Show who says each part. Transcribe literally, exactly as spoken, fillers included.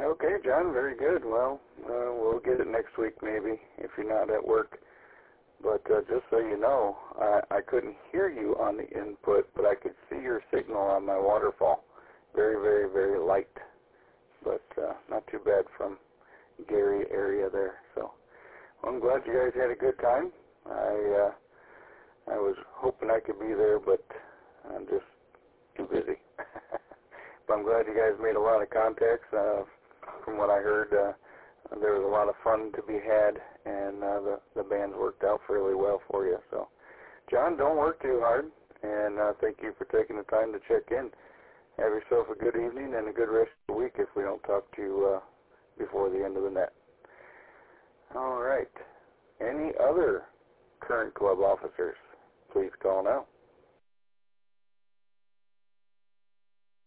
Speaker 1: Okay, John, very good. Well, uh, we'll get it next week maybe if you're not at work. But uh, just so you know, I, I couldn't hear you on the input, but I could see your signal on my waterfall. Very, very, very light. But uh, not too bad from Gary area there. So well, I'm glad you guys had a good time. I uh, I was hoping I could be there, but I'm just too busy. But I'm glad you guys made a lot of contacts. Uh, from what I heard, uh, there was a lot of fun to be had, and uh, the, the bands worked out fairly well for you. So, John, don't work too hard, and uh, thank you for taking the time to check in. Have yourself a good evening and a good rest of the week if we don't talk to you uh, before the end of the net. All right. Any other current club officers, please call now.